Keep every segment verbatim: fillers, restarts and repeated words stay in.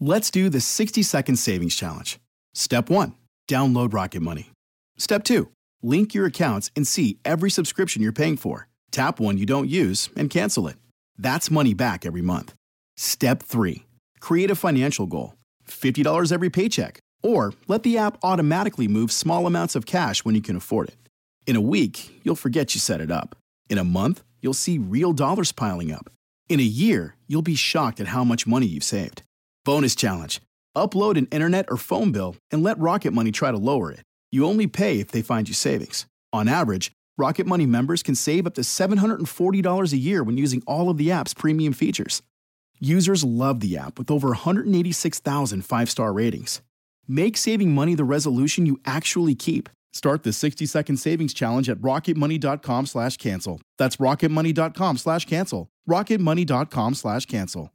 Let's do the sixty second savings challenge. Step one, download Rocket Money. Step two, link your accounts and see every subscription you're paying for. Tap one you don't use and cancel it. That's money back every month. Step three, create a financial goal. fifty dollars every paycheck. Or let the app automatically move small amounts of cash when you can afford it. In a week, you'll forget you set it up. In a month, you'll see real dollars piling up. In a year, you'll be shocked at how much money you've saved. Bonus challenge. Upload an internet or phone bill and let Rocket Money try to lower it. You only pay if they find you savings. On average, Rocket Money members can save up to seven hundred forty dollars a year when using all of the app's premium features. Users love the app with over one hundred eighty-six thousand five-star ratings. Make saving money the resolution you actually keep. Start the sixty second savings challenge at rocketmoney.com slash cancel. That's rocketmoney.com slash cancel. rocketmoney.com slash cancel.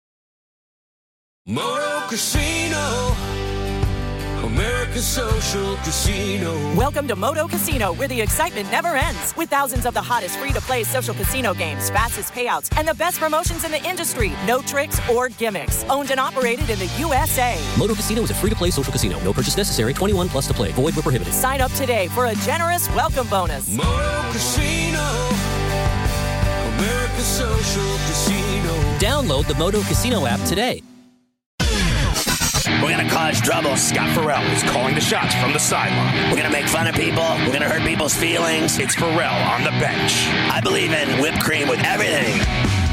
Moto Casino, America's social casino. Welcome to Moto Casino, where the excitement never ends. With thousands of the hottest free-to-play social casino games, fastest payouts, and the best promotions in the industry. No tricks or gimmicks. Owned and operated in the U S A. Moto Casino is a free-to-play social casino. No purchase necessary. twenty-one plus to play. Void where prohibited. Sign up today for a generous welcome bonus. Moto Casino, America's social casino. Download the Moto Casino app today. We're going to cause trouble. Scott Farrell is calling the shots from the sideline. We're going to make fun of people. We're going to hurt people's feelings. It's Farrell on the bench. I believe in whipped cream with everything.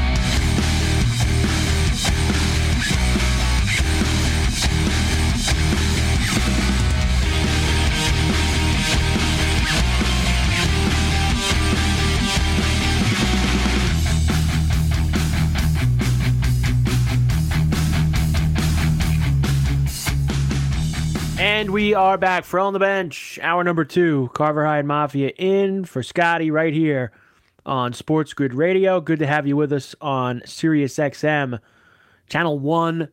And we are back for On the Bench, hour number two. Carver High and Mafia in for Scotty right here on Sports Grid Radio. Good to have you with us on Sirius X M, channel one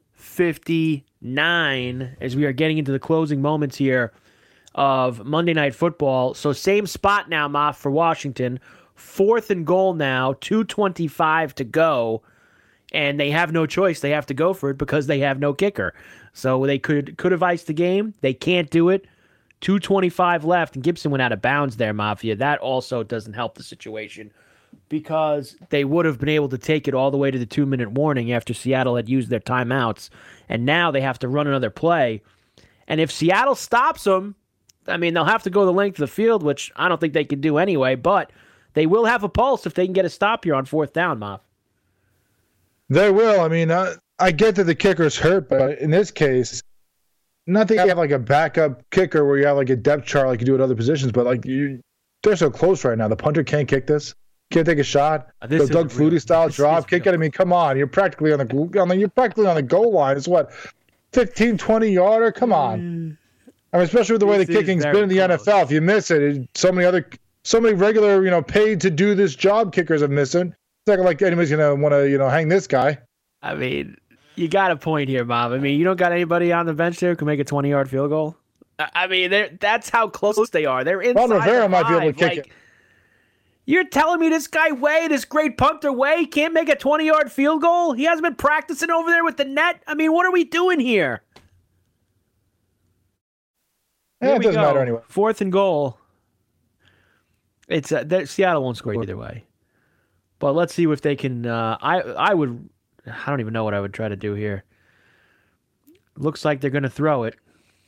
fifty-nine, as we are getting into the closing moments here of Monday Night Football. So same spot now, Maf, for Washington. Fourth and goal now, two twenty-five to go. And they have no choice. They have to go for it because they have no kicker. So they could could have iced the game. They can't do it. two twenty-five left, and Gibson went out of bounds there, Mafia. That also doesn't help the situation because they would have been able to take it all the way to the two-minute warning after Seattle had used their timeouts. And now they have to run another play. And if Seattle stops them, I mean, they'll have to go the length of the field, which I don't think they can do anyway, but they will have a pulse if they can get a stop here on fourth down, Maf. They will. I mean, I, I get that the kicker's hurt, but in this case, not that you have like a backup kicker where you have like a depth chart like you do at other positions, but like you, they're so close right now. The punter can't kick this. Can't take a shot. Uh, the Doug Flutie style drop kick it. I mean, come on. You're practically on the I mean, you're practically on the goal line. It's what, fifteen, twenty yarder? Come on. Mm. I mean, especially with the way the kicking's been in the close. N F L. If you miss it, it, so many other, so many regular, you know, paid to do this job kickers have missed it. It's not like anybody's gonna want to, you know, hang this guy. I mean, you got a point here, Bob. I mean, you don't got anybody on the bench there who can make a twenty-yard field goal. I mean, that's how close they are. They're inside. Ron Rivera might be able to kick like, it. You're telling me this guy Way, this great punter Way, can't make a twenty-yard field goal? He hasn't been practicing over there with the net? I mean, what are we doing here? Yeah, here it doesn't go. matter anyway. Fourth and goal. It's uh, Seattle won't score either way. But let's see if they can. Uh, I I would. I don't even know what I would try to do here. Looks like they're going to throw it.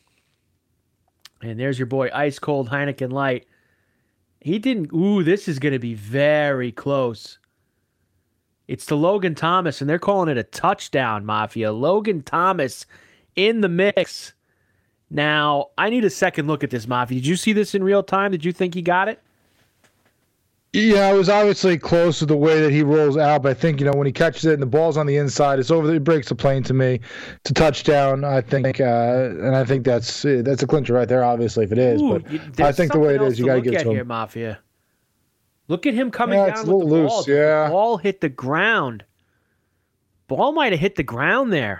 And there's your boy, Ice Cold Heineken Light. He didn't. Ooh, this is going to be very close. It's to Logan Thomas, and they're calling it a touchdown, Mafia. Logan Thomas in the mix. Now, I need a second look at this, Mafia. Did you see this in real time? Did you think he got it? Yeah, it was obviously close to the way that he rolls out, but I think, you know, when he catches it and the ball's on the inside, it's over. It breaks the plane to me. It's a touchdown, I think, uh, and I think that's that's a clincher right there, obviously, if it is. Ooh, but I think the way it is, you got to give it to him. Here, Mafia. Look at him coming yeah, down it's a little with the loose, ball. yeah. The ball hit the ground. Ball might have hit the ground there.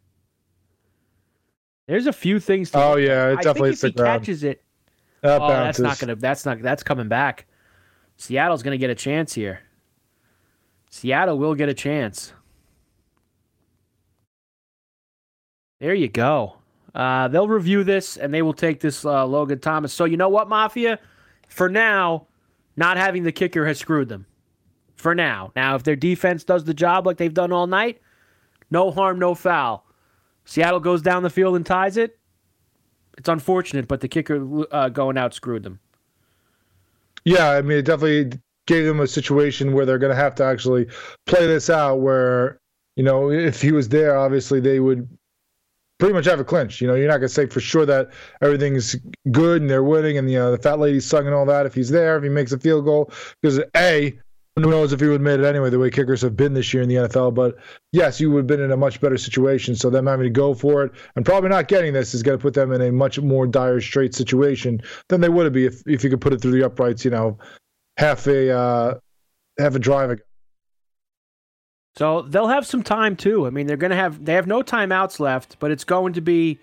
There's a few things to Oh, yeah, it definitely hits the ground. I think if he catches it, that oh, bounces. that's not going to, that's not, that's coming back. Seattle's going to get a chance here. Seattle will get a chance. There you go. Uh, they'll review this, and they will take this uh, Logan Thomas. So you know what, Mafia? For now, not having the kicker has screwed them. For now. Now, if their defense does the job like they've done all night, no harm, no foul. Seattle goes down the field and ties it. It's unfortunate, but the kicker uh, going out screwed them. Yeah, I mean, it definitely gave them a situation where they're going to have to actually play this out where, you know, if he was there, obviously they would pretty much have a clinch. You know, you're not going to say for sure that everything's good and they're winning and, you know, the fat lady's sung and all that if he's there, if he makes a field goal. Because, A, who knows if he would have made it anyway, the way kickers have been this year in the N F L. But, yes, you would have been in a much better situation. So them having to go for it and probably not getting this is going to put them in a much more dire straight situation than they would have been if, if you could put it through the uprights, you know, half a, uh, half a drive ago. So they'll have some time, too. I mean, they're going to have, they have no timeouts left, but it's going to be,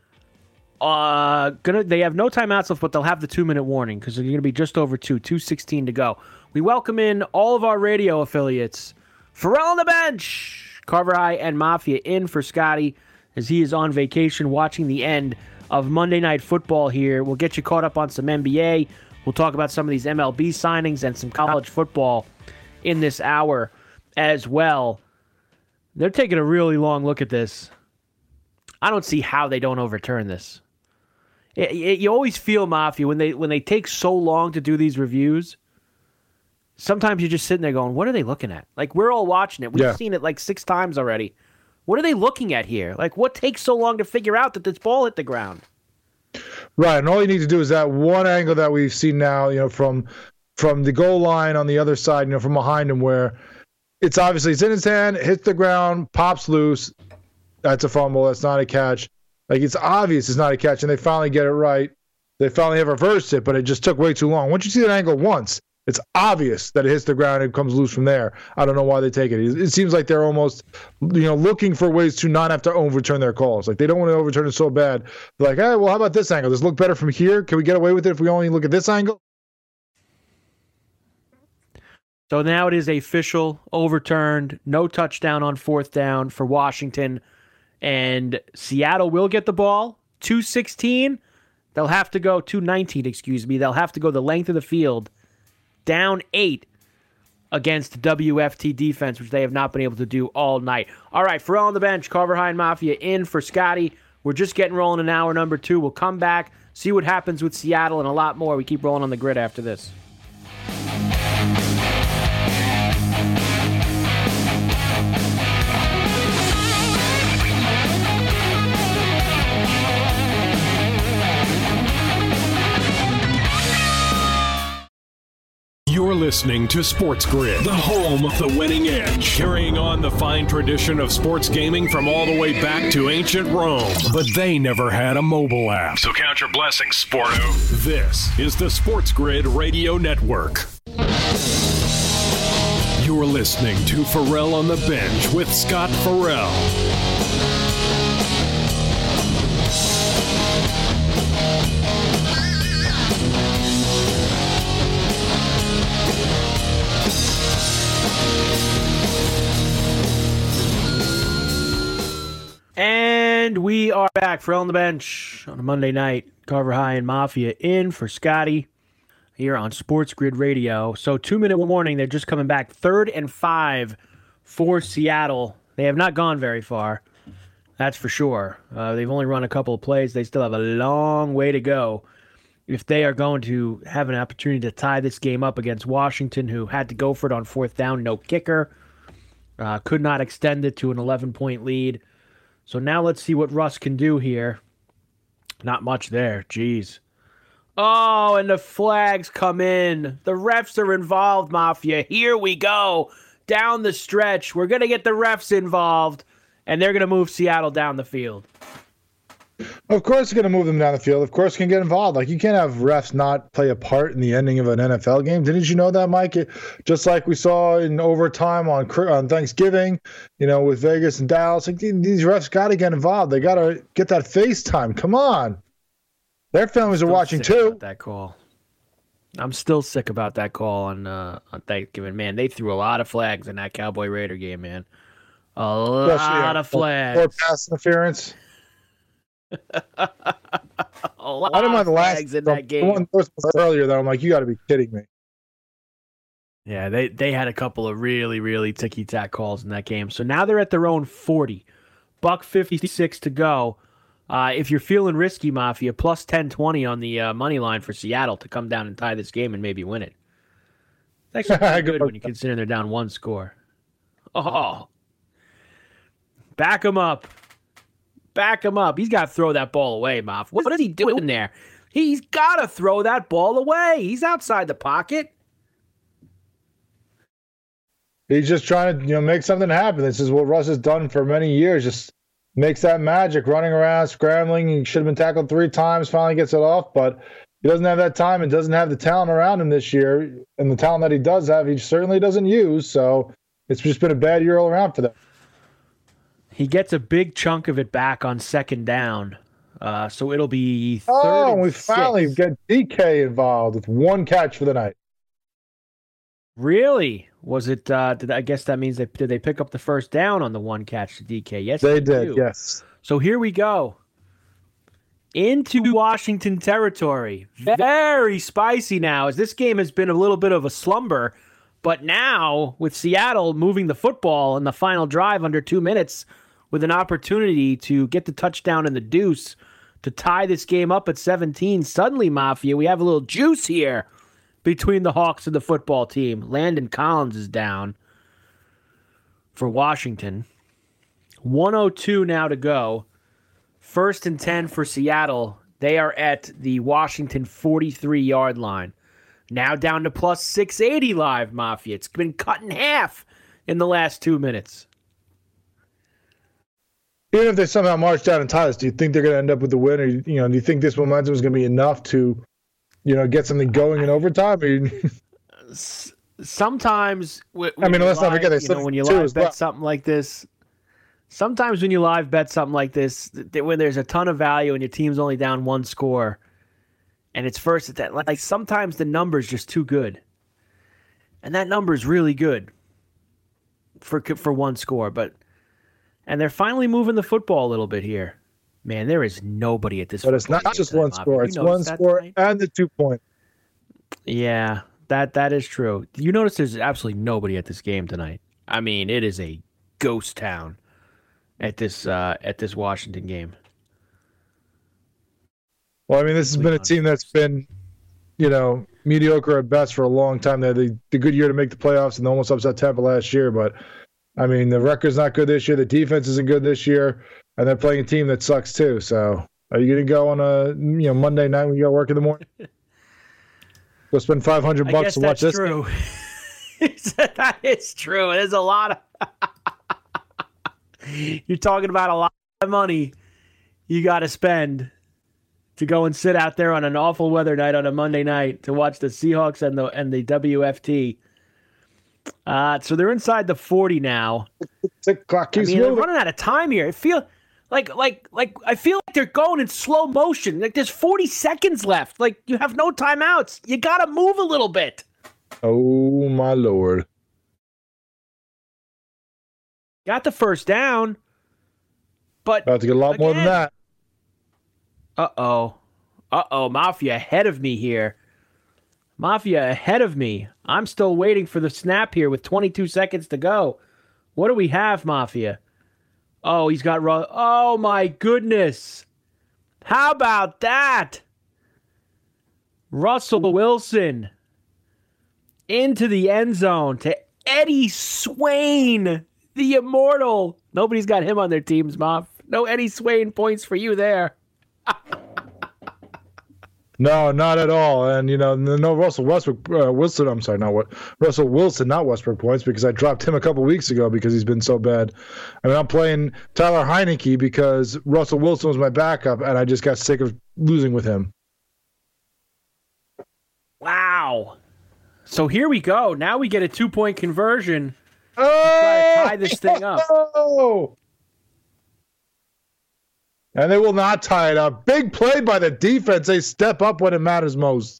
uh, gonna, they have no timeouts left, but they'll have the two-minute warning because they're going to be just over two, two sixteen to go. We welcome in all of our radio affiliates. Pharrell on the bench, Carver High and Mafia in for Scotty as he is on vacation watching the end of Monday Night Football here. We'll get you caught up on some N B A. We'll talk about some of these M L B signings and some college football in this hour as well. They're taking a really long look at this. I don't see how they don't overturn this. It, it, you always feel, Mafia, when they when they take so long to do these reviews, sometimes you're just sitting there going, what are they looking at? Like, we're all watching it. We've Yeah. seen it like six times already. What are they looking at here? Like, what takes so long to figure out that this ball hit the ground? Right, and all you need to do is that one angle that we've seen now, you know, from from the goal line on the other side, you know, from behind him, where it's obviously it's in his hand, hits the ground, pops loose. That's a fumble. That's not a catch. Like, it's obvious it's not a catch, and they finally get it right. They finally have reversed it, but it just took way too long. Once you see that angle once, it's obvious that it hits the ground and it comes loose from there. I don't know why they take it. It seems like they're almost, you know, looking for ways to not have to overturn their calls. Like, they don't want to overturn it so bad. They're like, hey, well, how about this angle? Does it look better from here? Can we get away with it if we only look at this angle? So now it is official, overturned, no touchdown on fourth down for Washington. And Seattle will get the ball. two sixteen. They'll have to go, two nineteen, excuse me. They'll have to go the length of the field, down eight against W F T defense, which they have not been able to do all night. All right, Pharrell on the bench, Carver High and Mafia in for Scotty. We're just getting rolling in hour number two. We'll come back, see what happens with Seattle, and a lot more. We keep rolling on the grid after this. You're listening to Sports Grid, the home of the winning edge, carrying on the fine tradition of sports gaming from all the way back to ancient Rome. But they never had a mobile app. So count your blessings, Sporto. This is the Sports Grid Radio Network. You're listening to Pharrell on the Bench with Scott Farrell. And we are back. Pharrell on the bench on a Monday night. Carver High and Mafia in for Scotty here on Sports Grid Radio. So two-minute warning. They're just coming back. Third and five for Seattle. They have not gone very far. That's for sure. Uh, they've only run a couple of plays. They still have a long way to go if they are going to have an opportunity to tie this game up against Washington, who had to go for it on fourth down. No kicker. Uh, could not extend it to an eleven-point lead. So now let's see what Russ can do here. Not much there. Jeez. Oh, and the flags come in. The refs are involved, Mafia. Here we go. Down the stretch. We're going to get the refs involved, and they're going to move Seattle down the field. Of course, they're going to move them down the field. Of course, they can get involved. Like, you can't have refs not play a part in the ending of an N F L game. Didn't you know that, Mike? It, just like we saw in overtime on on Thanksgiving, you know, with Vegas and Dallas. Like, these refs got to get involved. They got to get that FaceTime. Come on. Their families are watching too. That call. I'm still sick about that call on uh, on Thanksgiving. Man, they threw a lot of flags in that Cowboy Raider game, man. A lot Especially, of flags. Or pass interference. A lot I don't mind of the last flags in the that game. one earlier though. I'm like, you got to be kidding me. Yeah, they, they had a couple of really, really ticky-tack calls in that game. So now they're at their own forty. Buck fifty-six to go. Uh, if you're feeling risky, Mafia, plus ten twenty on the uh, money line for Seattle to come down and tie this game and maybe win it. It's actually pretty good when you consider they're down one score. Oh. Back him up. Back him up. He's got to throw that ball away, Maf. What is he doing there? He's got to throw that ball away. He's outside the pocket. He's just trying to, you know, make something happen. This is what Russ has done for many years. Just makes that magic, running around, scrambling. He should have been tackled three times, finally gets it off, but he doesn't have that time and doesn't have the talent around him this year. And the talent that he does have, he certainly doesn't use. So it's just been a bad year all around for them. He gets a big chunk of it back on second down. Uh, so it'll be third Oh, and we six. finally get D K involved with one catch for the night. Really? Was it, uh, did, I guess that means they did they pick up the first down on the one catch to D K? Yes, They they did, do. yes. So here we go. Into Washington territory. Very spicy now, as this game has been a little bit of a slumber. But now, with Seattle moving the football in the final drive under two minutes, with an opportunity to get the touchdown and the deuce to tie this game up at seventeen, suddenly, Mafia, we have a little juice here between the Hawks and the football team. Landon Collins is down for Washington. one oh two now to go. First and ten for Seattle. They are at the Washington forty-three-yard line. Now down to plus six eighty live, Mafia. It's been cut in half in the last two minutes. Even if they somehow march down and tie this, do you think they're going to end up with the win? Or, you know, do you think this momentum is going to be enough to, you know, get something going in overtime? Or Sometimes, when I mean, you let's not live- forget they you know, split when you two live as bet well. something like this. Sometimes when you live bet something like this, that when there's a ton of value and your team's only down one score, and it's first at that, like sometimes the number's just too good, and that number's really good for for one score. But and they're finally moving the football a little bit here. Man, there is nobody at this. But it's football not game just tonight, one Mafia. score. You It's one noticed that score tonight? and the two point. Yeah, that that is true. You notice there's absolutely nobody at this game tonight. I mean, it is a ghost town at this uh, at this Washington game. Well, I mean, this has been a team that's been, you know, mediocre at best for a long time. They had the, the good year to make the playoffs and almost upset Tampa last year. But, I mean, the record's not good this year. The defense isn't good this year. And they're playing a team that sucks too. So are you going to go on a, you know, Monday night when you got to work in the morning? Go spend five hundred I bucks guess to watch that's this? true. That is true. There's a lot of... You're talking about a lot of money you got to spend to go and sit out there on an awful weather night on a Monday night to watch the Seahawks and the and the W F T. Uh, so they're inside the forty now. Tick clock I keeps mean, they're moving. running out of time here. It feel like like like I feel like they're going in slow motion. Like there's forty seconds left. Like you have no timeouts. You got to move a little bit. Oh, my Lord. Got the first down, but About to get a lot more than again- that. Uh-oh. Uh-oh, Mafia ahead of me here. Mafia ahead of me. I'm still waiting for the snap here with twenty-two seconds to go. What do we have, Mafia? Oh, he's got... Ru- oh, my goodness. How about that? Russell Wilson into the end zone to Eddie Swain, the immortal. Nobody's got him on their teams, Maf. No Eddie Swain points for you there. No, not at all. And, you know, no Russell Westbrook, uh, Wilson, I'm sorry, not what, Russell Wilson, not Westbrook points, because I dropped him a couple weeks ago because he's been so bad. I mean, I'm playing Tyler Heineke because Russell Wilson was my backup, and I just got sick of losing with him. Wow. So here we go. Now we get a two-point conversion. Oh! Try to tie this thing up. Oh! And they will not tie it up. Big play by the defense. They step up when it matters most.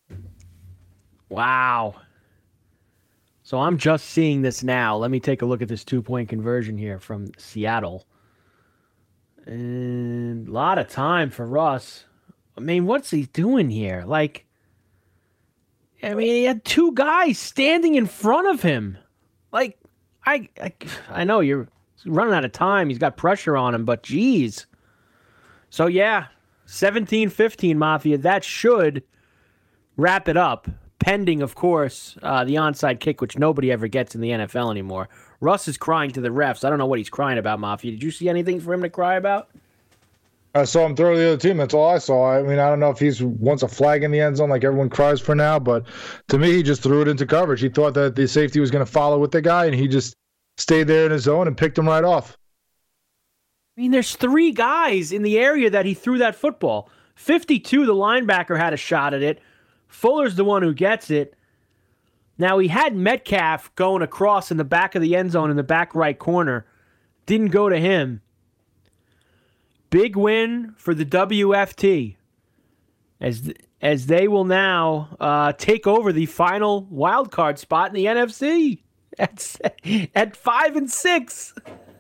Wow. So I'm just seeing this now. Let me take a look at this two-point conversion here from Seattle. And lot of time for Russ. I mean, what's he doing here? Like, I mean, he had two guys standing in front of him. Like, I, I, I know you're running out of time. He's got pressure on him, but geez. So, yeah, seventeen fifteen, Mafia. That should wrap it up, pending, of course, uh, the onside kick, which nobody ever gets in the N F L anymore. Russ is crying to the refs. I don't know what he's crying about, Mafia. Did you see anything for him to cry about? I saw him throw the other team. That's all I saw. I mean, I don't know if he's wants a flag in the end zone like everyone cries for now, but to me, he just threw it into coverage. He thought that the safety was going to follow with the guy, and he just stayed there in his zone and picked him right off. I mean, there's three guys in the area that he threw that football. fifty-two, the linebacker had a shot at it. Fuller's the one who gets it. Now, he had Metcalf going across in the back of the end zone in the back right corner. Didn't go to him. Big win for the W F T as as they will now uh, take over the final wild card spot in the N F C at, at five and six.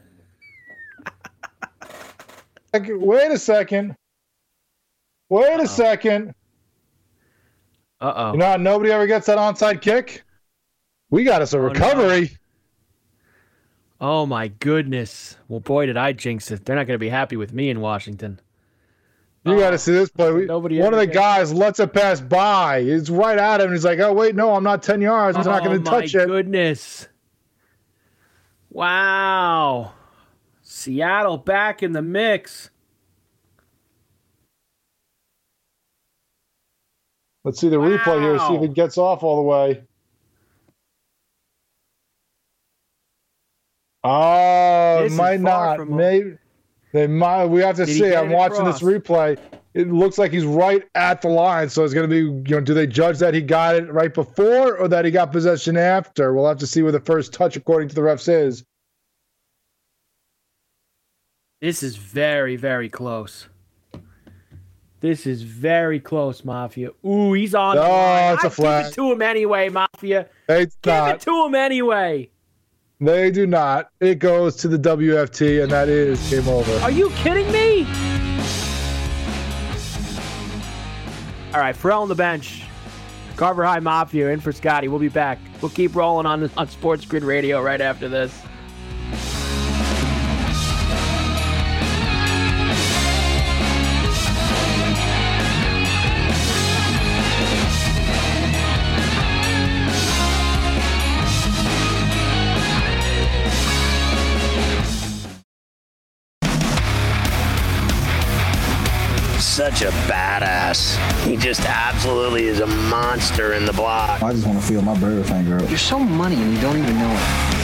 Wait a second. Wait Uh-oh. a second. Uh-oh. You know how nobody ever gets that onside kick? We got us a oh, recovery. No. Oh, my goodness. Well, boy, did I jinx it. They're not going to be happy with me in Washington. You oh, got to see this play. We, one of the guys lets it pass by. It's right at him. He's like, oh, wait, no, I'm not ten yards. He's oh, not going to touch it. Oh, my goodness. Wow. Seattle back in the mix. Let's see the wow. replay here. See if it gets off all the way. Oh, it might not. Maybe they might. We have to Did see. I'm watching across? this replay. It looks like he's right at the line. So it's going to be, you know, do they judge that he got it right before or that he got possession after? We'll have to see where the first touch, according to the refs, is. This is very, very close. This is very close, Mafia. Ooh, he's on. Oh, the line. it's a flag. Give it to him anyway, Mafia. It's Give not. it to him anyway. They do not. It goes to the W F T, and that is game over. Are you kidding me? All right, Ferrall on the bench. Carver High Mafia in for Scotty. We'll be back. We'll keep rolling on on Sports Grid Radio right after this. Such a badass. He just absolutely is a monster in the block. I just want to feel my bird finger up. You're so money and you don't even know it.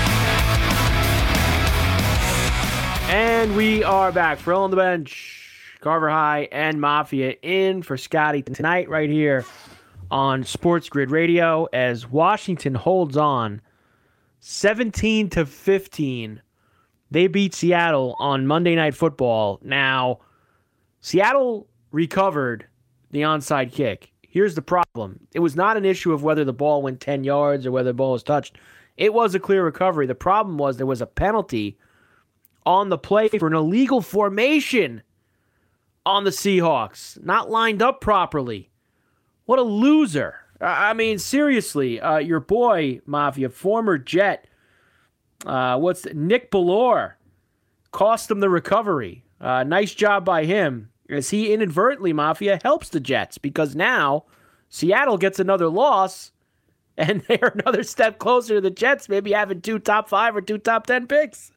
We are back. Ferrall on the bench. Carver High and Mafia in for Scotty tonight right here on Sports Grid Radio as Washington holds on seventeen to fifteen. They beat Seattle on Monday Night Football. Now, Seattle recovered the onside kick. Here's the problem. It was not an issue of whether the ball went ten yards or whether the ball was touched. It was a clear recovery. The problem was there was a penalty on the play for an illegal formation on the Seahawks. Not lined up properly. What a loser. I mean, seriously, uh, your boy, Mafia, former Jet, uh, what's the, Nick Bellore, cost him the recovery. Uh, nice job by him, as he inadvertently, Mafia, helps the Jets, because now Seattle gets another loss, and they're another step closer to the Jets maybe having two top five or two top ten picks.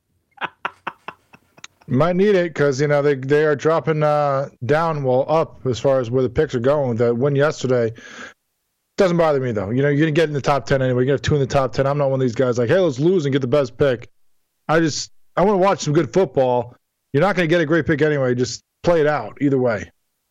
Might need it because, you know, they they are dropping uh, down, well, up as far as where the picks are going. That win yesterday doesn't bother me, though. You know, you're going to get in the top ten anyway. You're going to have two in the top ten. I'm not one of these guys like, hey, let's lose and get the best pick. I just, I want to watch some good football. You're not going to get a great pick anyway. Just play it out either way.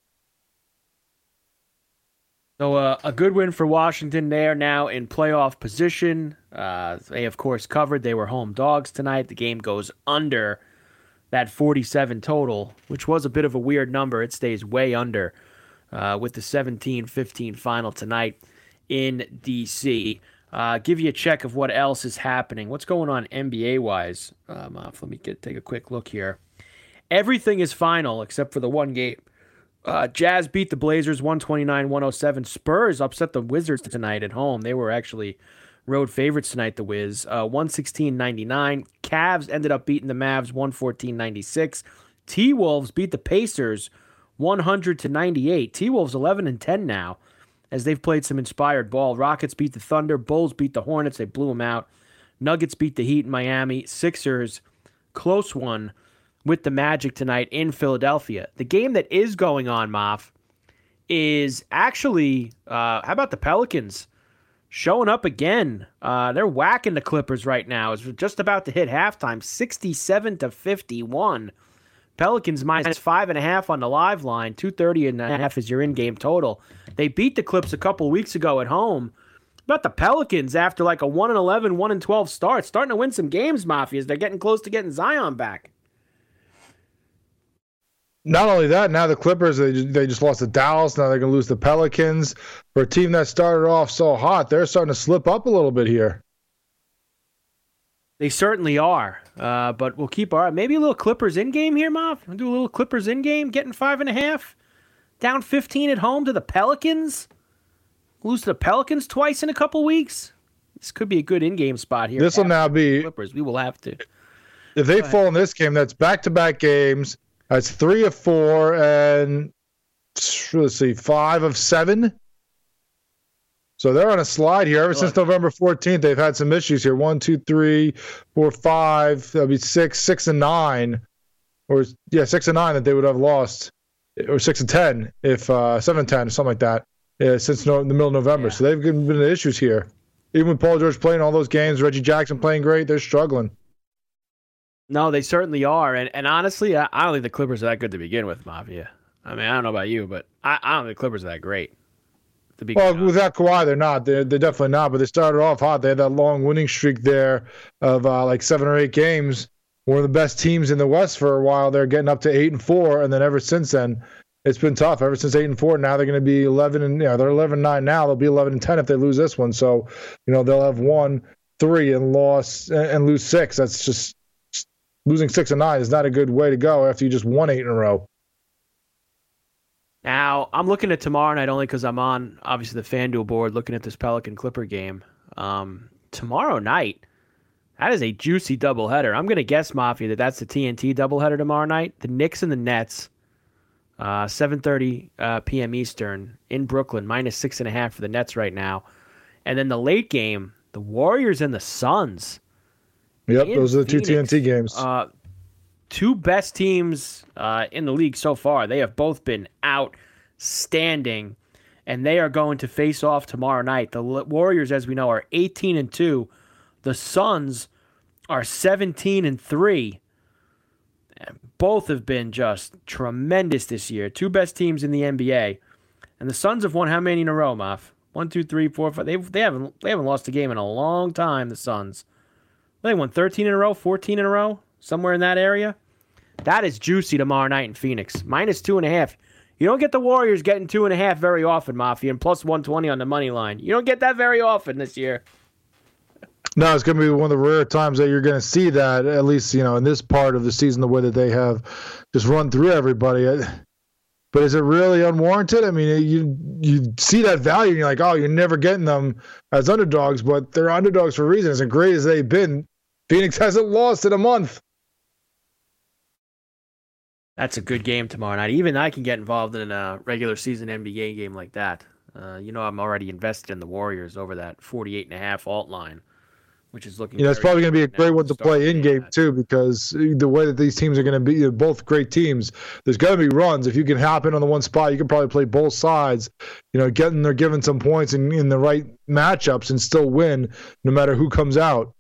So uh, a good win for Washington. They are now in playoff position. Uh, they, of course, covered. They were home dogs tonight. The game goes under that forty-seven total, which was a bit of a weird number. It stays way under uh, with the seventeen fifteen final tonight in D C. Uh, give you a check of what else is happening. What's going on N B A-wise? Um, uh, let me get take a quick look here. Everything is final except for the one game. Uh, Jazz beat the Blazers one twenty-nine one oh seven. Spurs upset the Wizards tonight at home. They were actually road favorites tonight, the Wiz. Uh, one sixteen ninety-nine. Cavs ended up beating the Mavs one fourteen ninety-six. T-Wolves beat the Pacers one hundred to ninety-eight. T-Wolves eleven and ten now as they've played some inspired ball. Rockets beat the Thunder. Bulls beat the Hornets. They blew them out. Nuggets beat the Heat in Miami. Sixers, close one with the Magic tonight in Philadelphia. The game that is going on, Moff, is actually, uh, how about the Pelicans showing up again? Uh, they're whacking the Clippers right now. It's just about to hit halftime, sixty-seven to fifty-one. Pelicans minus five and a half on the live line. two thirty and a half is your in-game total. They beat the Clips a couple weeks ago at home. About the Pelicans after like a one and eleven, one and twelve start, starting to win some games, Mafias. They're getting close to getting Zion back. Not only that, now the Clippers, they just, they just lost to Dallas. Now they're going to lose the Pelicans. For a team that started off so hot, they're starting to slip up a little bit here. They certainly are. Uh, but we'll keep our maybe a little Clippers in game here, Mom. We'll do a little Clippers in game, getting five and a half. Down fifteen at home to the Pelicans. Lose to the Pelicans twice in a couple weeks. This could be a good in-game spot here. This will now be Clippers. We will have to. If they fall in this game, that's back-to-back games. That's three of four and let's see, five of seven. So they're on a slide here. Ever since November fourteenth, they've had some issues here. One, two, three, four, five. That'll be six, six and nine, or yeah, six and nine that they would have lost, or six and ten if uh, seven and ten, something like that. Yeah, since no, the middle of November. Yeah. So they've been issues here. Even with Paul George playing all those games, Reggie Jackson playing great, they're struggling. No, they certainly are. And and honestly, I, I don't think the Clippers are that good to begin with, Mafia. I mean, I don't know about you, but I, I don't think the Clippers are that great. To be well, without Kawhi, they're not. They're, they're definitely not. But they started off hot. They had that long winning streak there of uh, like seven or eight games. One of the best teams in the West for a while. They're getting up to eight and four, and then ever since then, it's been tough. Ever since eight and four, now they're going to be eleven and you know they're eleven and nine now. They'll be eleven and ten if they lose this one. So you know they'll have won three and lost and, and lose six. That's just losing six and nine is not a good way to go after you just won eight in a row. Now, I'm looking at tomorrow night only because I'm on, obviously, the FanDuel board looking at this Pelican-Clipper game. Um, tomorrow night, that is a juicy doubleheader. I'm going to guess, Mafia, that that's the T N T doubleheader tomorrow night. The Knicks and the Nets, uh, seven thirty uh, p.m. Eastern in Brooklyn, minus six and a half for the Nets right now. And then the late game, the Warriors and the Suns. Yep, those are the Phoenix. Two T N T games. Uh, two best teams uh, in the league so far. They have both been outstanding, and they are going to face off tomorrow night. The Warriors, as we know, are eighteen and two. The Suns are seventeen and three. Both have been just tremendous this year. Two best teams in the N B A. And the Suns have won how many in a row, Moff? One, two, three, four, five. They they haven't they haven't lost a game in a long time, the Suns. They won thirteen in a row, fourteen in a row, somewhere in that area. That is juicy tomorrow night in Phoenix. Minus two and a half. You don't get the Warriors getting two and a half very often, Mafia, and plus one twenty on the money line. You don't get that very often this year. No, it's going to be one of the rare times that you're going to see that, at least, you know, in this part of the season, the way that they have just run through everybody. But is it really unwarranted? I mean, you you see that value, and you're like, oh, you're never getting them as underdogs, but they're underdogs for a reason. As great as they've been, Phoenix hasn't lost in a month. That's a good game tomorrow night. Even I can get involved in a regular season N B A game like that. Uh, you know, I'm already invested in the Warriors over that forty-eight and a half alt line, which is looking. You know, it's probably going to be a great one to play in game too, because the way that these teams are going to be, both great teams, there's going to be runs. If you can happen on the one spot, you can probably play both sides. You know, getting they're giving some points in, in the right matchups and still win, no matter who comes out.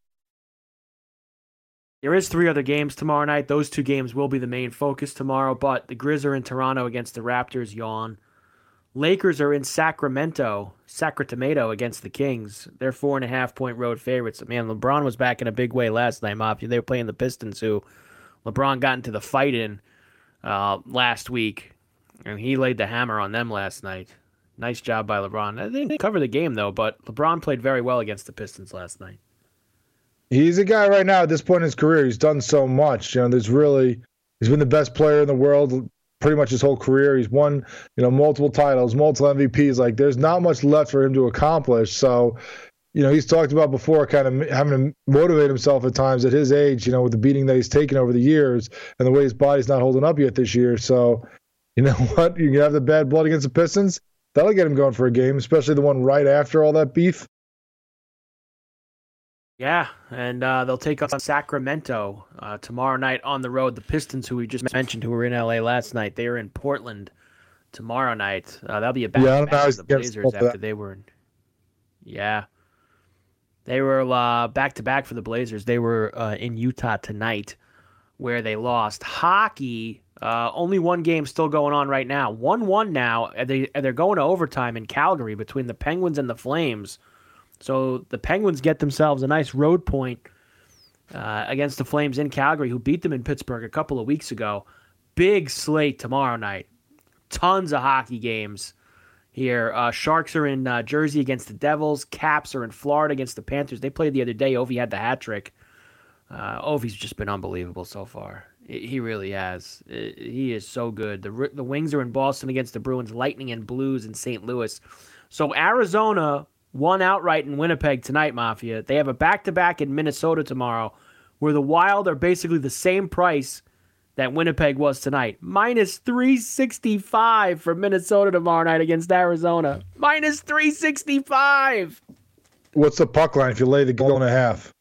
There is three other games tomorrow night. Those two games will be the main focus tomorrow, but the Grizz are in Toronto against the Raptors. Yawn. Lakers are in Sacramento, Sacramento against the Kings. They're four and a half point road favorites. Man, LeBron was back in a big way last night, Mafia. They were playing the Pistons, who LeBron got into the fight in uh, last week, and he laid the hammer on them last night. Nice job by LeBron. They didn't cover the game, though, but LeBron played very well against the Pistons last night. He's a guy right now at this point in his career. He's done so much. You know, there's really he's been the best player in the world pretty much his whole career. He's won, you know, multiple titles, multiple M V Ps. Like, there's not much left for him to accomplish. So, you know, he's talked about before kind of having to motivate himself at times at his age, you know, with the beating that he's taken over the years and the way his body's not holding up yet this year. So, you know what? You can have the bad blood against the Pistons. That'll get him going for a game, especially the one right after all that beef. Yeah, and uh, they'll take on Sacramento uh, tomorrow night on the road. The Pistons, who we just mentioned, who were in L A last night, they are in Portland tomorrow night. Uh, that'll be a back yeah, back to the Blazers after they were in. Yeah. They were uh, back-to-back for the Blazers. They were uh, in Utah tonight, where they lost. Hockey, uh, only one game still going on right now. one one now. They, they're going to overtime in Calgary between the Penguins and the Flames. So the Penguins get themselves a nice road point uh, against the Flames in Calgary, who beat them in Pittsburgh a couple of weeks ago. Big slate tomorrow night. Tons of hockey games here. Uh, Sharks are in uh, Jersey against the Devils. Caps are in Florida against the Panthers. They played the other day. Ovi had the hat trick. Uh, Ovi's just been unbelievable so far. He really has. He is so good. The the Wings are in Boston against the Bruins. Lightning and Blues in Saint Louis. So Arizona won outright in Winnipeg tonight, Mafia. They have a back-to-back in Minnesota tomorrow, where the Wild are basically the same price that Winnipeg was tonight. Minus three sixty-five for Minnesota tomorrow night against Arizona. Minus three sixty-five. What's the puck line if you lay the goal and a half?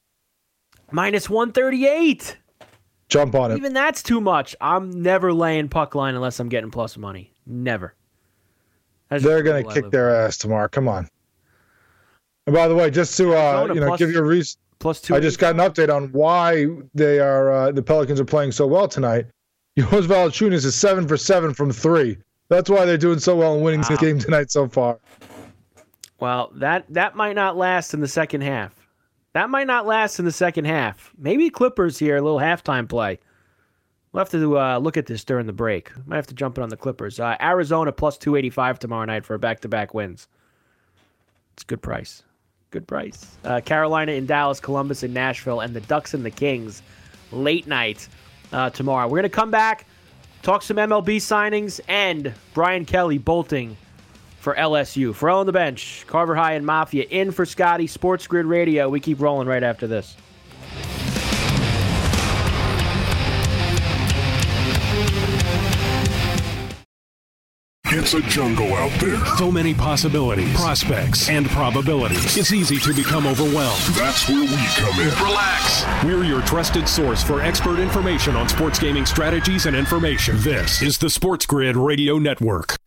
Minus one thirty-eight. Jump on it. Even that's too much. I'm never laying puck line unless I'm getting plus money. Never. That's They're going to kick their ass tomorrow. Come on. And by the way, just to uh, you know, plus, give you a reason, plus two. I just got an update on why they are uh, the Pelicans are playing so well tonight. Jonas Valanciunas is seven for seven from three. That's why they're doing so well in winning wow. this game tonight so far. Well, that that might not last in the second half. That might not last in the second half. Maybe Clippers here, a little halftime play. We'll have to uh, look at this during the break. Might have to jump in on the Clippers. Uh, Arizona plus two eighty-five tomorrow night for a back-to-back wins. It's a good price. Good price. Uh, Carolina in Dallas, Columbus in Nashville, and the Ducks and the Kings late night uh, tomorrow. We're going to come back, talk some M L B signings, and Brian Kelly bolting for L S U. Pharrell on the bench, Carver High and Mafia in for Scotty, Sports Grid Radio. We keep rolling right after this. It's a jungle out there. So many possibilities, prospects, and probabilities. It's easy to become overwhelmed. That's where we come in. Relax. We're your trusted source for expert information on sports gaming strategies and information. This is the Sports Grid Radio Network.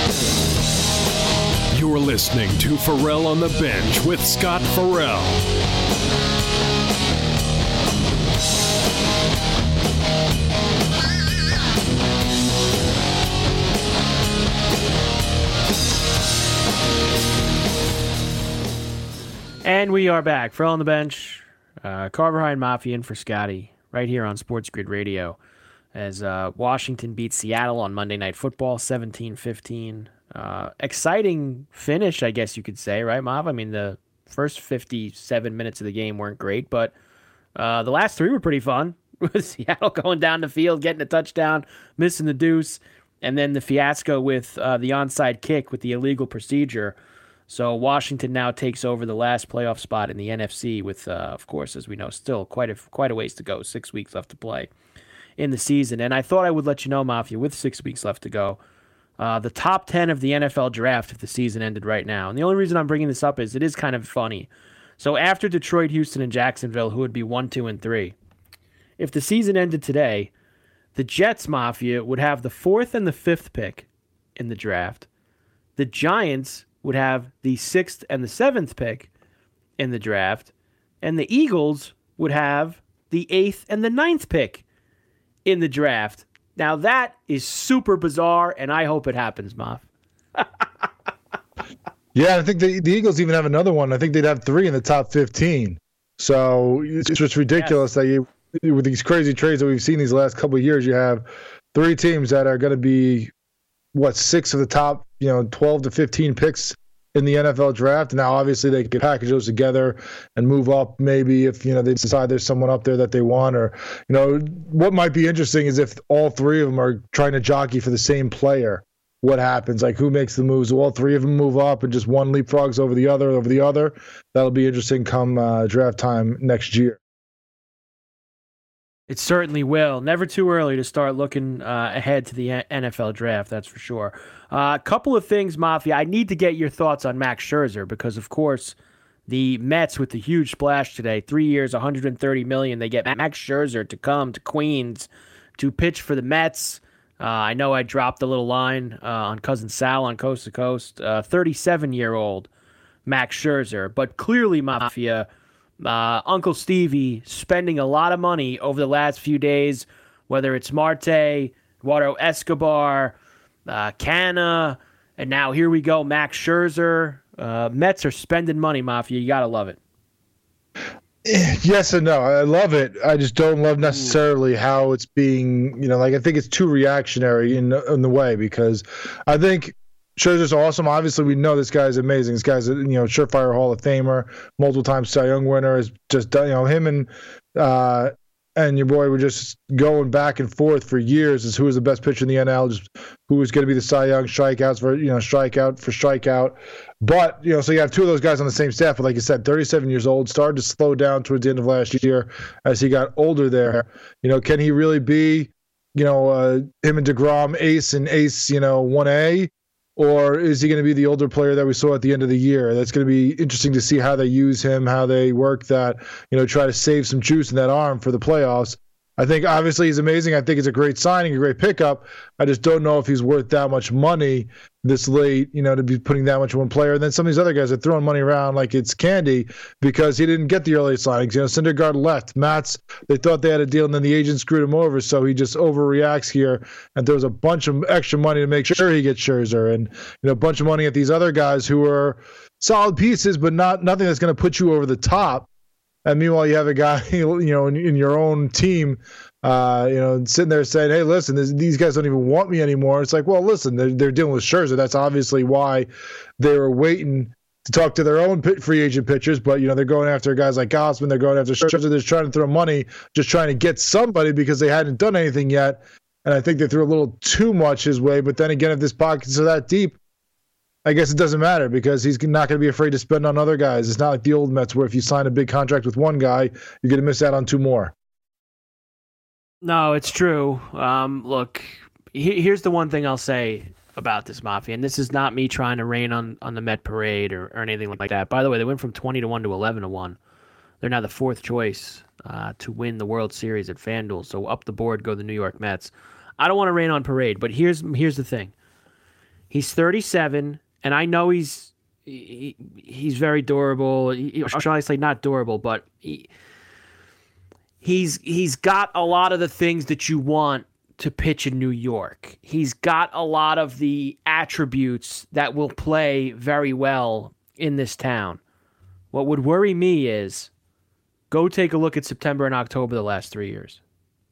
You're listening to Pharrell on the Bench with Scott Pharrell. And we are back. Phil on the bench. Uh, Carver High and Mafia in for Scotty right here on Sports Grid Radio as uh, Washington beats Seattle on Monday Night Football seventeen fifteen. Uh, exciting finish, I guess you could say, right, Mav? I mean, the first fifty-seven minutes of the game weren't great, but uh, the last three were pretty fun. Seattle going down the field, getting a touchdown, missing the deuce, and then the fiasco with uh, the onside kick with the illegal procedure. So Washington now takes over the last playoff spot in the N F C with, uh, of course, as we know, still quite a, quite a ways to go, six weeks left to play in the season. And I thought I would let you know, Mafia, with six weeks left to go, uh, the top ten of the N F L draft if the season ended right now. And the only reason I'm bringing this up is it is kind of funny. So after Detroit, Houston, and Jacksonville, who would be one, two, and three, if the season ended today, the Jets, Mafia, would have the fourth and the fifth pick in the draft. The Giants would have the sixth and the seventh pick in the draft. And the Eagles would have the eighth and the ninth pick in the draft. Now that is super bizarre, and I hope it happens, Mav. Yeah, I think the, the Eagles even have another one. I think they'd have three in the top fifteen. So it's just ridiculous yes. that you, with these crazy trades that we've seen these last couple of years, you have three teams that are going to be, what, six of the top, you know, twelve to fifteen picks in the N F L draft. Now, obviously, they could package those together and move up maybe if, you know, they decide there's someone up there that they want. Or, you know, what might be interesting is if all three of them are trying to jockey for the same player, what happens? Like, who makes the moves? Will all three of them move up and just one leapfrogs over the other, over the other? That'll be interesting come uh, draft time next year. It certainly will. Never too early to start looking uh, ahead to the N F L draft, that's for sure. A uh, couple of things, Mafia. I need to get your thoughts on Max Scherzer because, of course, the Mets with the huge splash today, three years, one hundred thirty million dollars. They get Max Scherzer to come to Queens to pitch for the Mets. Uh, I know I dropped a little line uh, on Cousin Sal on Coast to Coast. Uh, thirty-seven-year-old Max Scherzer, but clearly, Mafia, Uh, Uncle Stevie spending a lot of money over the last few days, whether it's Marte, Eduardo Escobar, uh, Canna, and now here we go, Max Scherzer. Uh, Mets are spending money, Mafia. You got to love it. Yes and no. I love it. I just don't love necessarily how it's being, you know, like I think it's too reactionary in, in the way because I think Scherzer's awesome. Obviously, we know this guy's amazing. This guy's a you know surefire Hall of Famer, multiple time Cy Young winner. Is just you know him and uh, and your boy were just going back and forth for years as who was the best pitcher in the N L, just who was going to be the Cy Young, strikeouts for you know strikeout for strikeout. But you know, so you have two of those guys on the same staff. But like you said, thirty-seven years old, started to slow down towards the end of last year as he got older. There, you know, can he really be, you know, uh, him and DeGrom ace and ace, you know, one A? Or is he going to be the older player that we saw at the end of the year? That's going to be interesting to see how they use him, how they work that, you know, try to save some juice in that arm for the playoffs. I think obviously he's amazing. I think it's a great signing, a great pickup. I just don't know if he's worth that much money this late, you know, to be putting that much on one player. And then some of these other guys are throwing money around like it's candy because he didn't get the early signings. You know, Syndergaard left. Matz, they thought they had a deal, and then the agent screwed him over, so he just overreacts here. And there was a bunch of extra money to make sure he gets Scherzer, and you know, a bunch of money at these other guys who are solid pieces, but not nothing that's going to put you over the top. And meanwhile, you have a guy, you know, in, in your own team, uh, you know, sitting there saying, "Hey, listen, this, these guys don't even want me anymore." It's like, well, listen, they're they're dealing with Scherzer. That's obviously why they were waiting to talk to their own free agent pitchers. But you know, they're going after guys like Gausman. They're going after Scherzer. They're just trying to throw money, just trying to get somebody because they hadn't done anything yet. And I think they threw a little too much his way. But then again, if this pockets are that deep, I guess it doesn't matter because he's not going to be afraid to spend on other guys. It's not like the old Mets where if you sign a big contract with one guy, you're going to miss out on two more. No, it's true. Um, look, he, here's the one thing I'll say about this Mafia, and this is not me trying to rain on, on the Met parade or, or anything like that. By the way, they went from twenty to one to eleven to one. They're now the fourth choice uh, to win the World Series at FanDuel. So up the board go the New York Mets. I don't want to rain on parade, but here's here's the thing. He's thirty-seven. And I know he's he, he's very durable. He, shall I say not durable, but he, he's he's got a lot of the things that you want to pitch in New York. He's got a lot of the attributes that will play very well in this town. What would worry me is go take a look at September and October the last three years.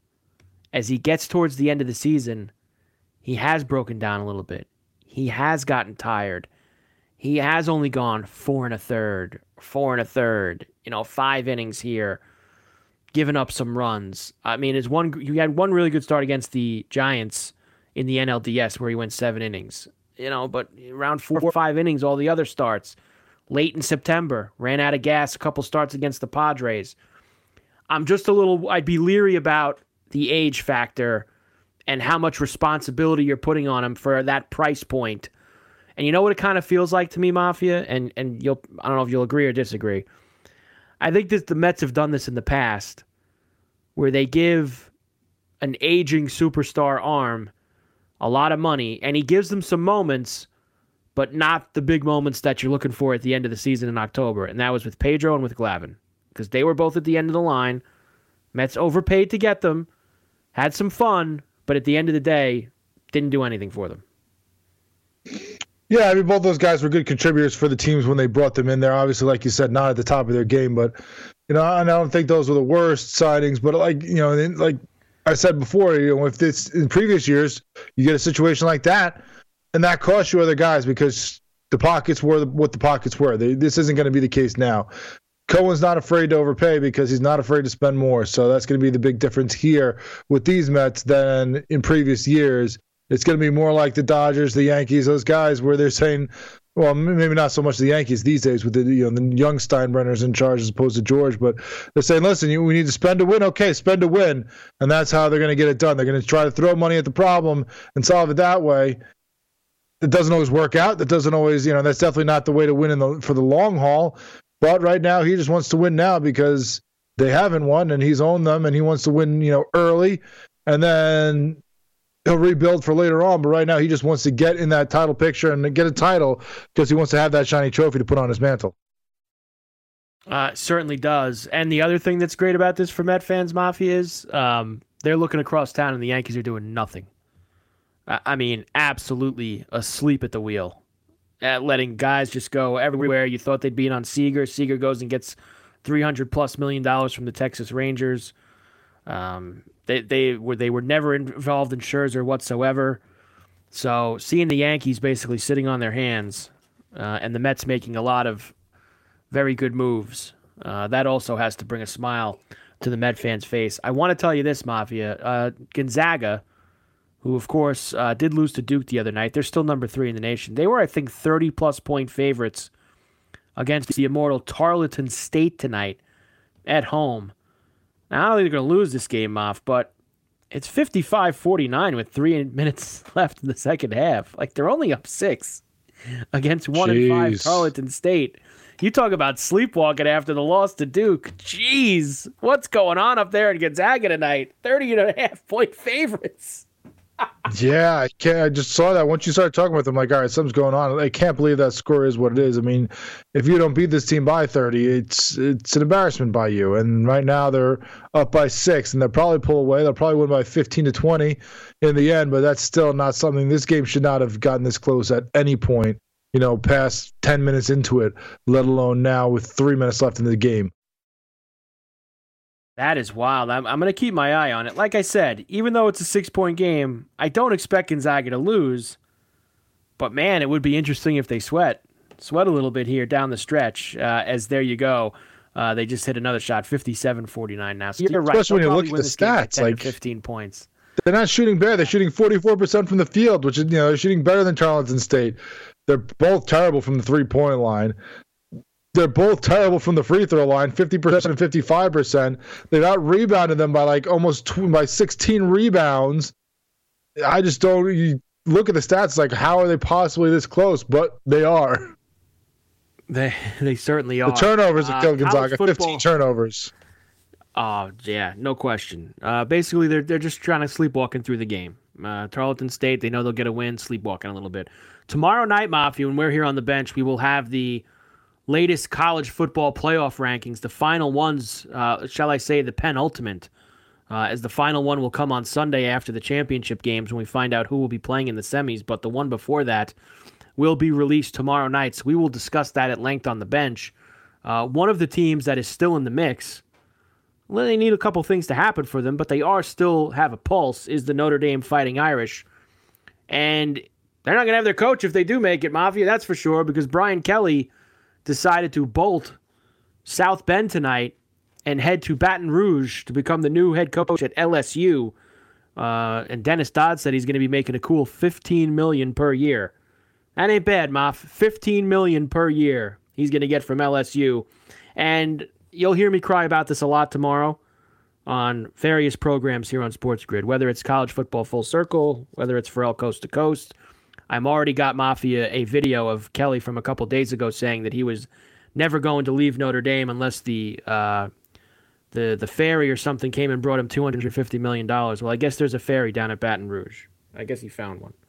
As he gets towards the end of the season, he has broken down a little bit. He has gotten tired. He has only gone four and a third, four and a third, you know, five innings here, given up some runs. I mean, it's one. You had one really good start against the Giants in the N L D S where he went seven innings, you know, but around four or five innings, all the other starts. Late in September, ran out of gas, a couple starts against the Padres. I'm just a little, I'd be leery about the age factor and how much responsibility you're putting on him for that price point. And you know what it kind of feels like to me, Mafia? And and you'll, I don't know if you'll agree or disagree. I think that the Mets have done this in the past where they give an aging superstar arm a lot of money and he gives them some moments, but not the big moments that you're looking for at the end of the season in October. And that was with Pedro and with Glavine, because they were both at the end of the line. Mets overpaid to get them, had some fun, but at the end of the day, didn't do anything for them. Yeah, I mean, both those guys were good contributors for the teams when they brought them in there. Obviously, like you said, not at the top of their game, but, you know, and I don't think those were the worst signings, but like, you know, like I said before, you know, if this in previous years, you get a situation like that, and that costs you other guys because the pockets were what the pockets were. They, this isn't going to be the case now. Cohen's not afraid to overpay because he's not afraid to spend more. So that's going to be the big difference here with these Mets than in previous years. It's going to be more like the Dodgers, the Yankees, those guys where they're saying, well, maybe not so much the Yankees these days with the, you know, the young Steinbrenners in charge as opposed to George, but they're saying, listen, you, we need to spend to win. Okay, spend to win. And that's how they're going to get it done. They're going to try to throw money at the problem and solve it that way. It doesn't always work out. That doesn't always, you know, that's definitely not the way to win in the for the long haul. But right now, he just wants to win now because they haven't won, and he's owned them, and he wants to win, you know, early, and then he'll rebuild for later on. But right now, he just wants to get in that title picture and get a title because he wants to have that shiny trophy to put on his mantle. Uh, certainly does. And the other thing that's great about this for Met fans, Mafia, is um, they're looking across town, and the Yankees are doing nothing. I mean, absolutely asleep at the wheel, at letting guys just go everywhere. You thought they'd be in on Seager. Seager goes and gets three hundred plus million dollars from the Texas Rangers. Um, they they were they were never involved in Scherzer whatsoever. So seeing the Yankees basically sitting on their hands uh, and the Mets making a lot of very good moves, uh, that also has to bring a smile to the Met fans' face. I want to tell you this, Mafia. Uh, Gonzaga, who, of course, uh, did lose to Duke the other night. They're still number three in the nation. They were, I think, thirty-plus point favorites against the immortal Tarleton State tonight at home. Now, I don't think they're going to lose this game off, but it's fifty-five forty-nine with three minutes left in the second half. Like, they're only up six against one and five Tarleton State. You talk about sleepwalking after the loss to Duke. Jeez, what's going on up there in Gonzaga tonight? thirty and a half point favorites. Yeah, I can't. I just saw that. Once you started talking with them, like, all right, something's going on. I can't believe that score is what it is. I mean, if you don't beat this team by thirty, it's it's an embarrassment by you. And right now they're up by six, and they'll probably pull away. They'll probably win by fifteen to twenty in the end, but that's still not something. This game should not have gotten this close at any point, you know, past ten minutes into it, let alone now with three minutes left in the game. That is wild. I'm, I'm going to keep my eye on it. Like I said, even though it's a six-point game, I don't expect Gonzaga to lose. But, man, it would be interesting if they sweat. Sweat a little bit here down the stretch, uh, as there you go. Uh, they just hit another shot, fifty-seven forty-nine now. So you're right. Especially when you look at the stats. Like fifteen points. They're not shooting bad. They're shooting forty-four percent from the field, which is, you know, they're shooting better than Tarleton State. They're both terrible from the three-point line. They're both terrible from the free throw line, fifty percent and fifty-five percent. They've out-rebounded them by like almost tw- by sixteen rebounds. I just don't you look at the stats like, how are they possibly this close? But they are. They they certainly are. The turnovers have killed uh, Gonzaga, fifteen turnovers. Oh, yeah, no question. Uh, basically, they're they're just trying to sleepwalking through the game. Uh, Tarleton State, they know they'll get a win, sleepwalking a little bit. Tomorrow night, Mafia, when we're here on the bench, we will have the latest college football playoff rankings, the final ones, uh, shall I say, the penultimate, uh, as the final one will come on Sunday after the championship games when we find out who will be playing in the semis, but the one before that will be released tomorrow night, so we will discuss that at length on the bench. Uh, one of the teams that is still in the mix, well, they need a couple things to happen for them, but they are still have a pulse, is the Notre Dame Fighting Irish. And they're not going to have their coach if they do make it, Mafia, that's for sure, because Brian Kelly decided to bolt South Bend tonight and head to Baton Rouge to become the new head coach at L S U. Uh, and Dennis Dodd said he's going to be making a cool fifteen million dollars per year. That ain't bad, Maf. fifteen million dollars per year he's going to get from L S U. And you'll hear me cry about this a lot tomorrow on various programs here on Sports Grid, whether it's College Football Full Circle, whether it's Pharrell Coast to Coast. I'm already got Mafia a video of Kelly from a couple days ago saying that he was never going to leave Notre Dame unless the uh, the the ferry or something came and brought him two hundred fifty million dollars. Well, I guess there's a ferry down at Baton Rouge. I guess he found one.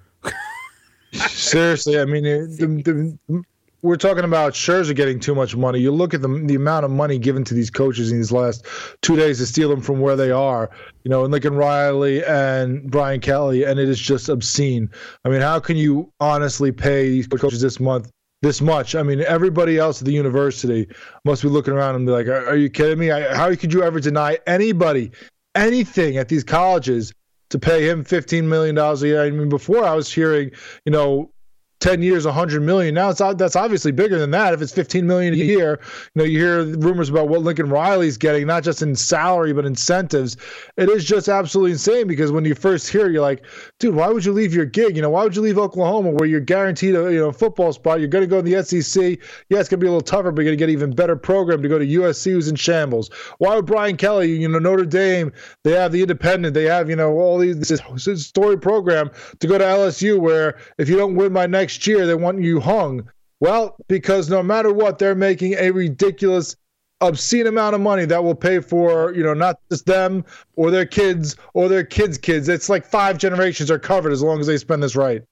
Seriously, I mean, the, the, we're talking about Scherzer getting too much money. You look at the the amount of money given to these coaches in these last two days to steal them from where they are, you know, and Lincoln Riley and Brian Kelly, and it is just obscene. I mean, how can you honestly pay these coaches this month this much? I mean, everybody else at the university must be looking around and be like, are, are you kidding me? I, how could you ever deny anybody anything at these colleges to pay him fifteen million dollars a year? I mean, before I was hearing, you know, ten years, one hundred million dollars. Now it's that's obviously bigger than that. If it's fifteen million dollars a year, you know, you hear rumors about what Lincoln Riley's getting, not just in salary, but incentives. It is just absolutely insane, because when you first hear, you're like, dude, why would you leave your gig? You know, why would you leave Oklahoma where you're guaranteed a, you know, football spot? You're going to go in the S E C. Yeah, it's going to be a little tougher, but you're going to get an even better program to go to U S C, who's in shambles. Why would Brian Kelly, you know, Notre Dame, they have the Independent, they have, you know, all these, this story program to go to L S U, where if you don't win by next year, they want you hung. Well, because no matter what, they're making a ridiculous, obscene amount of money that will pay for, you know, not just them or their kids or their kids' kids. It's like five generations are covered as long as they spend this right.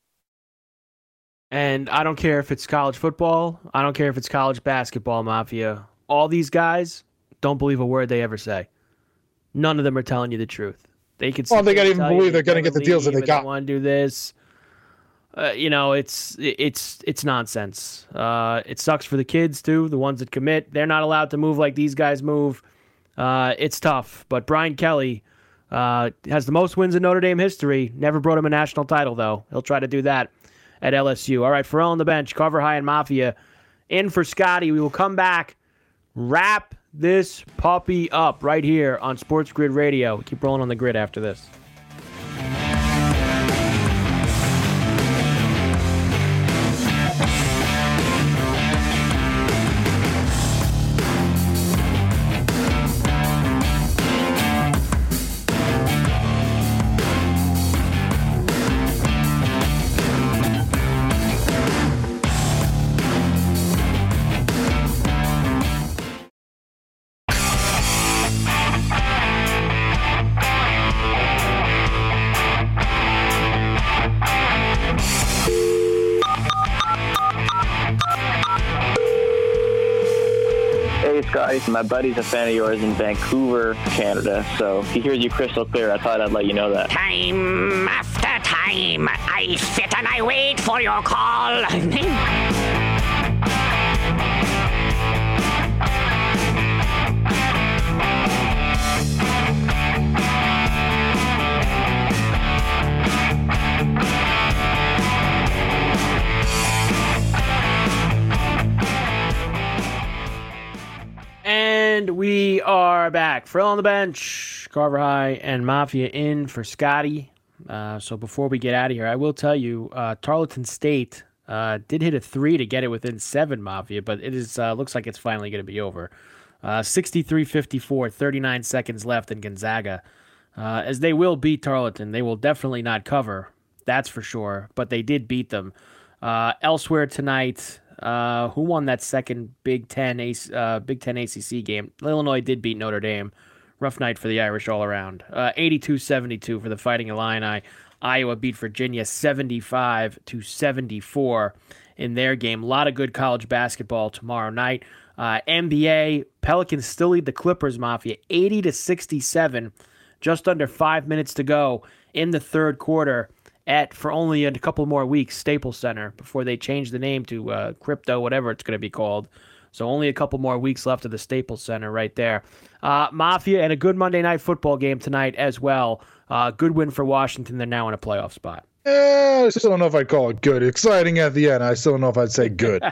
And I don't care if it's college football. I don't care if it's college basketball, Mafia. All these guys don't believe a word they ever say. None of them are telling you the truth. They could. Oh, they gotta even believe they're going to get the deals that they got. They want to do this. Uh, you know, it's it's it's nonsense. Uh, it sucks for the kids too, the ones that commit. They're not allowed to move like these guys move. Uh, it's tough. But Brian Kelly uh, has the most wins in Notre Dame history. Never brought him a national title, though. He'll try to do that at L S U. All right, Pharrell on the bench, Carver High and Mafia in for Scotty. We will come back, wrap this puppy up right here on Sports Grid Radio. We keep rolling on the grid after this. My buddy's a fan of yours in Vancouver, Canada, so he hears you crystal clear. I thought I'd let you know that. Time after time, I sit and I wait for your call. And we are back. Frill on the bench, Carver High and Mafia in for Scotty. Uh, so before we get out of here, I will tell you, uh, Tarleton State uh, did hit a three to get it within seven, Mafia, but it is uh, looks like it's finally going to be over. Uh, sixty-three fifty-four, thirty-nine seconds left in Gonzaga. Uh, as they will beat Tarleton. They will definitely not cover, that's for sure, but they did beat them. Uh, elsewhere tonight, Uh, who won that second Big Ten uh, Big Ten A C C game? Illinois did beat Notre Dame. Rough night for the Irish all around. Uh, eighty-two seventy-two for the Fighting Illini. Iowa beat Virginia seventy-five to seventy-four in their game. A lot of good college basketball tomorrow night. Uh, N B A, Pelicans still lead the Clippers, Mafia, eighty to sixty-seven. Just under five minutes to go in the third quarter. At for only a couple more weeks, Staples Center, before they change the name to uh, Crypto, whatever it's going to be called, So only a couple more weeks left of the Staples Center right there. Uh, Mafia, and a good Monday Night Football game tonight as well. Uh, good win for Washington. They're now in a playoff spot. Eh, I still don't know if I'd call it good. Exciting at the end. I still don't know if I'd say good.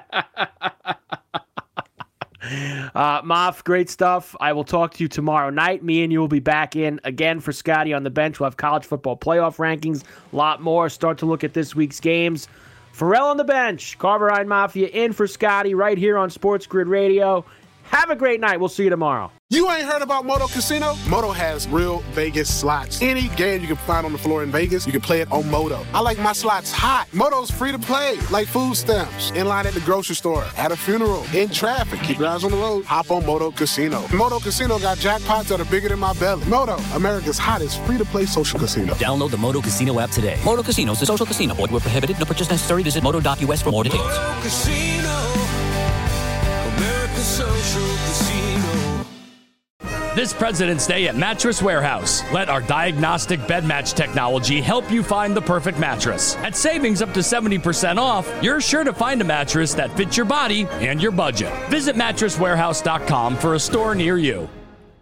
Uh, Moff, great stuff. I will talk to you tomorrow night. Me and you will be back in again for Scotty on the bench. We'll have college football playoff rankings, a lot more. Start to look at this week's games. Pharrell on the bench, Carver High Mafia in for Scotty right here on Sports Grid Radio. Have a great night. We'll see you tomorrow. You ain't heard about Moto Casino? Moto has real Vegas slots. Any game you can find on the floor in Vegas, you can play it on Moto. I like my slots hot. Moto's free to play, like food stamps, in line at the grocery store, at a funeral, in traffic. Keep your eyes on the road. Hop on Moto Casino. Moto Casino got jackpots that are bigger than my belly. Moto, America's hottest free-to-play social casino. Download the Moto Casino app today. Moto Casino is a social casino. Void where prohibited. No purchase necessary. Visit moto dot u s for more details. Moto Casino, America's social casino. This President's Day at Mattress Warehouse. Let our diagnostic bed match technology help you find the perfect mattress. At savings up to seventy percent off, you're sure to find a mattress that fits your body and your budget. Visit mattress warehouse dot com for a store near you.